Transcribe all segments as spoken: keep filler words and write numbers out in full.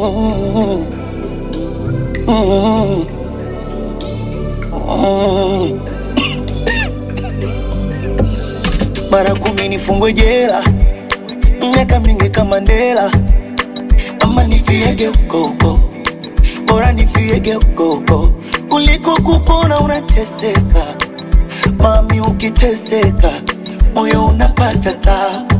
Mm, mm, mm. Mara kumi nifungwe jela, miaka mingi kama Mandela, ama nifiege huko, bora nifiege huko kuliko kupona unateseka. Mami, ukiteseka moyo unapata tabu.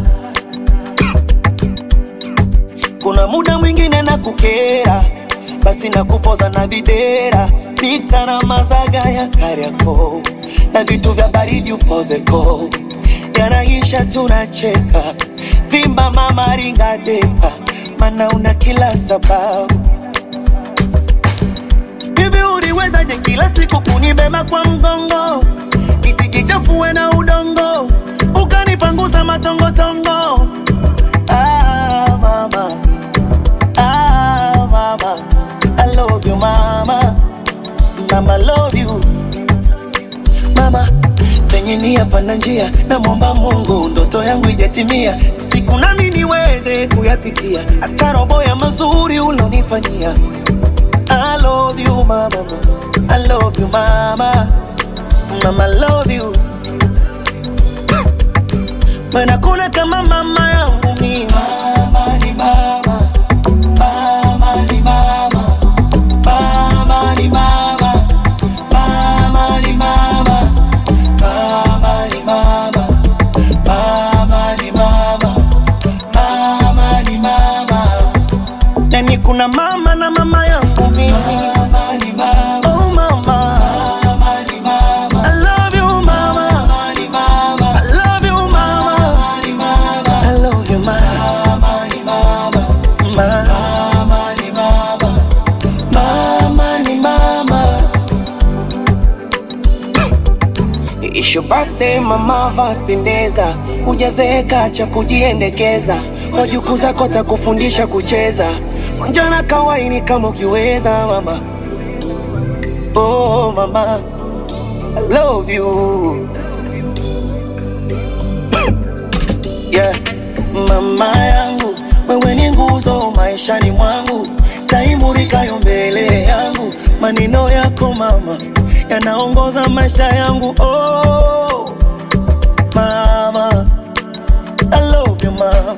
Kuna muda mwingine na kukera, basi na kupoza na videra, pita na mazaga ya Kariakoo na vitu vya baridi upozeko. Yanaisha tunacheka, vimba mama ringa depa, mana una kila sababu. Hivi uliwezaje kila siku kunibeba kwa mgongo, nisikichafue na udongo, ukanipangusa matongo tongo. Ah mama, ah mama, I love you mama, mama love you mama. Penye nia pana njia, na mwomba Mungu ndoto yangu ijatimia, siku nami niweze kuyafikia, hata robo ya mazuri ulonifanyia. I love you mama, I love you mama, mama love you. Mana kuna kama mama yangu mimi. Mama ni mama, mama ni mama, mama ni mama, mama ni mama, mama ni mama, mama ni mama, mama ni mama. Yani kuna mama na mama yangu mimi. Mama ni mama, oh mama, mama ni mama, I love you mama, mama ni mama, I love you mama, mama ni mama, I love you mama, mama ni mama, mama ni mama, mama ni mama. It's your birthday mama, vapendeza, hujazeeka cha kujiendekeza, wajukuu zako takufundisha kucheza, njana kawaini kama ukiweza mama. Oh mama, I love you. Yeah, mama yangu, wewe ni nguzo maishani mwangu, taimurikayo mbele yangu, maneno yako mama yanaongoza maisha yangu. Oh mama, I love you mama.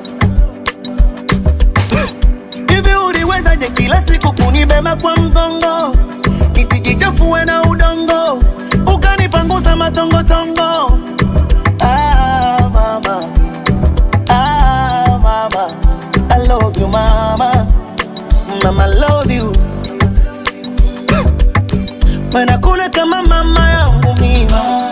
Hivi uliwezaje kila siku kunibeba kwa mgongo, nisikichafue na udongo, ukanipangusa matongo tongo. Ah mama, ah mama, I love you mama, mama love you. Mana kuna kama mama yangu mimi.